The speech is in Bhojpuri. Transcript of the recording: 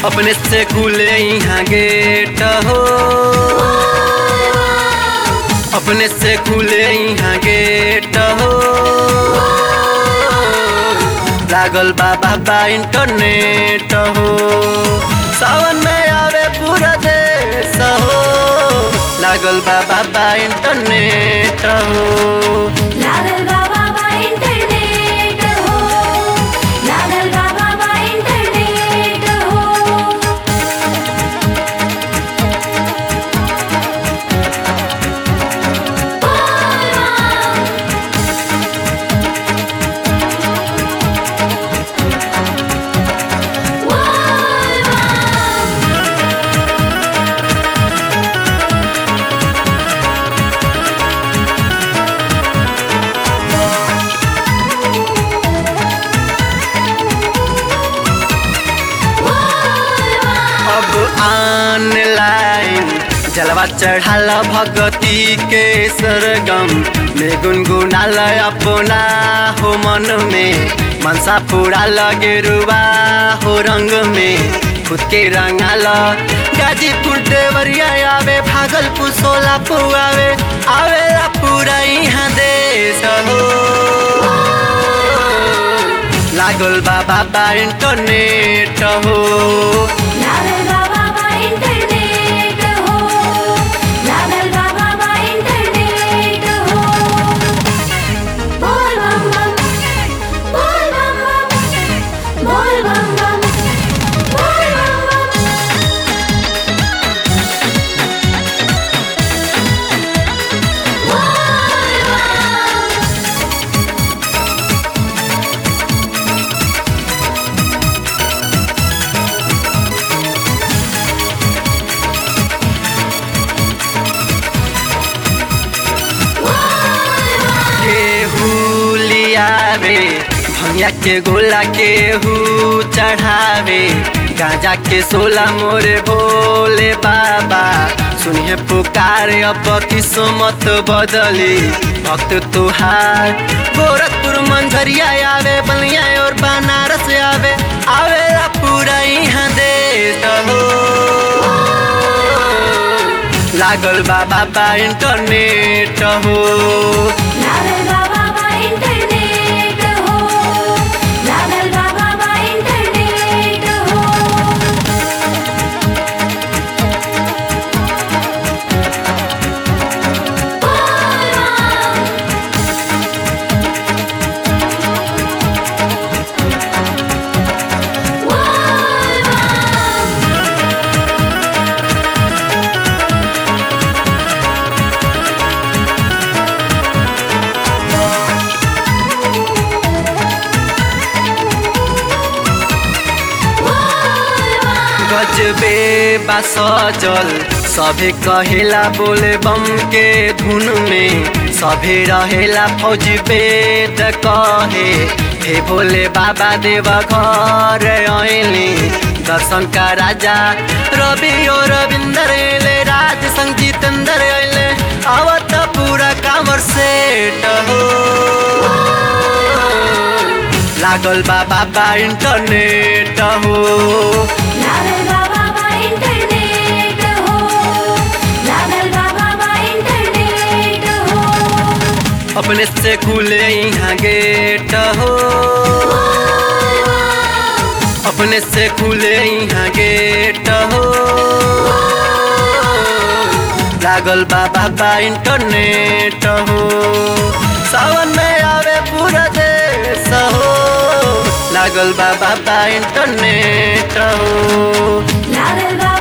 अपने से खुले यहाँ गेट हो, अपने से खुले यहाँ गेट हो। लागल बाबा इंटरनेट हो, सावन में आवे पूरा देश हो। लागल बाबा इंटरनेट हो, लागल बाबा इंटरनेट हो, लागल बाबा इंटरनेट हो। ऑनलाइन जलवा चढ़ाल भगती के सरगम में गुनगुनाल अपना हो मन में। मनसा पूरा लगे रुआ हो रंग में खुद के रंगाल। गाजीपुर देवरिया आवे, भागलपुर सोलापुर आवे, आवेला पूरा यहाँ देश हो। लागल बाबा इंटरनेट हो, लागल बाबा इंटरनेट हो, लागल बाबा इंटरनेट हो। बोल बम बम, बोल बम बम, बोल बम बम, बोल बम बम। केहू लियावे भंगिया के गोला, केहू चढ़ावे गांजा के सोला। मोरे भोले बाबा सुनिए पुकार, अब किस्मत बदली भक्त तुहार। गोरखपुर मंझरिया आवे, बलिया और बनारस आवे, आवेला पूरा यहाँ देश हो। लागल बाबा इंटरनेट हो, लागल बाबा इंटरनेट हो, लागल बाबा इंटरनेट हो। गजबे बा सजल सभे कहेला बोले बम के धुन में। सभे रहेला फौज वेद कहे, हे भोले बाबा देव घर आइले। दर्शन का राजा रवि और रविंदर अइले, राज संग जितेंद्र अइले, आवत पूरा कांवर सेट हो। लागल बाबा इंटरनेट हो, लागल बाबा इंटरनेट हो, लागल बाबा इंटरनेट हो। अपने से खुले यहाँ गेट हो, अपने से खुले यहाँ गेट हो। लागल बाबा इंटरनेट हो, सावन में आवे पूरा देश हो। लागल बाबा इंटरनेट हो, लागल